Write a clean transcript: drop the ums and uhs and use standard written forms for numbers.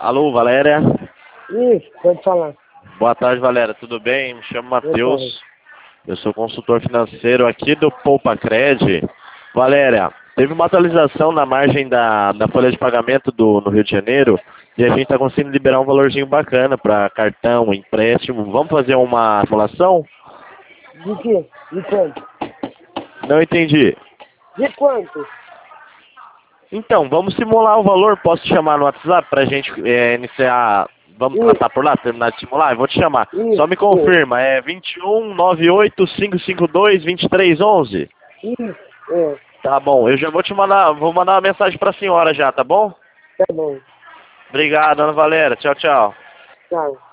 Alô, Valéria? Isso, pode falar. Boa tarde, Valéria. Tudo bem? Me chamo Boa Matheus. tarde. Eu sou consultor financeiro aqui do Poupacred. Valéria, teve uma atualização na margem da folha de pagamento no Rio de Janeiro e a gente está conseguindo liberar um valorzinho bacana para cartão, empréstimo. Vamos fazer uma simulação? De quê? De quanto? Não entendi. De quanto? Então, vamos simular o valor. Posso te chamar no WhatsApp para a gente iniciar? Vamos Isso. passar por lá, terminar de simular? Eu vou te chamar. Isso. Só me confirma, é 21 98 552 2311? Isso, é, Tá bom, eu já vou vou mandar uma mensagem pra senhora já, tá bom? tá bom. Obrigado, Ana Valéria. Tchau, tchau. Tchau.